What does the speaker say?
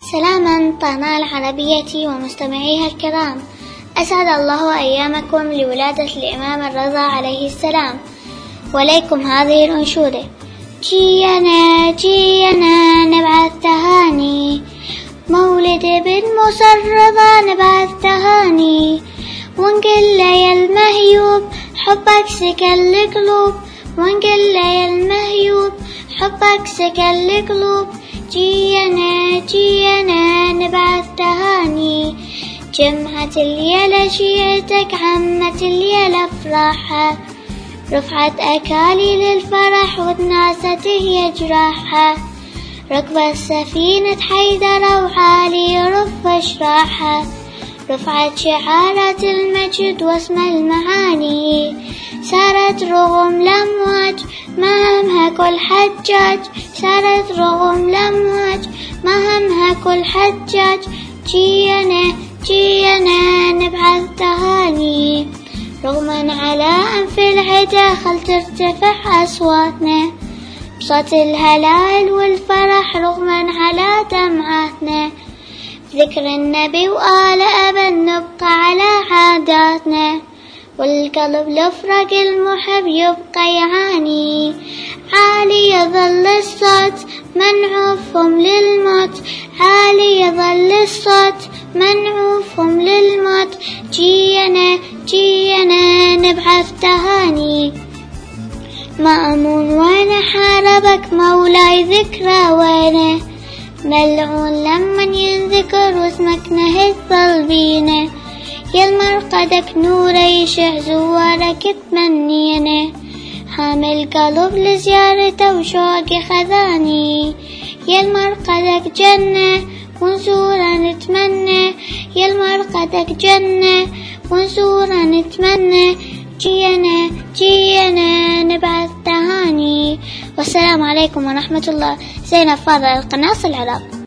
سلاما قناة العربية ومستمعيها الكرام، أسعد الله أيامكم لولادة الإمام الرضا عليه السلام، وليكم هذه الأنشودة. جينا نبعث تهاني، مولد ابن موسى الرضا نبعث تهاني، ونقول يا المهيوب حبك سكن القلوب، ونقول يا المهيوب حبك سكن القلوب. جينا نبعث تهاني، جمعة اليلا جيتك عمة اليلا فرحة، رفعت أكاليل الفرح والناسة هي جراحة، ركبت سفينة حيدر وعالي رف اشراحة، رفعت شعارات المجد واسم المعاني، سارت رغم الأمواج ما همها كل حجاج، سارت رغم الأمواج ما همها كل حجاج. جينا نبعث تهاني، رغما على أنف العدا خل ترتفع أصواتنا، بصوت الهلال والفرح رغما على دمعاتنا، ذكر النبي وآل أبا نبقى على عاداتنا، والقلب لفرق المحب يبقى يعاني، عالي يظل الصوت منعوفهم للموت، عالي يظل الصوت منعوفهم للموت. جينا نبعث تهاني، مأمون وين حاربك مولاي ذكرى وينه، ملعون لمن ينذكر واسمك نهد ظلبينه، يا المرقدك نور يشع زوارك تمنينه، حامل قلب لزيارته وشوقي خذاني، يا المرقدك جنة ونزورا نتمنى، يا المرقدك جنة ونزورا نتمنى. جينا نبعث تهاني، والسلام عليكم ورحمة الله. زينب فاضل، القناص العراق.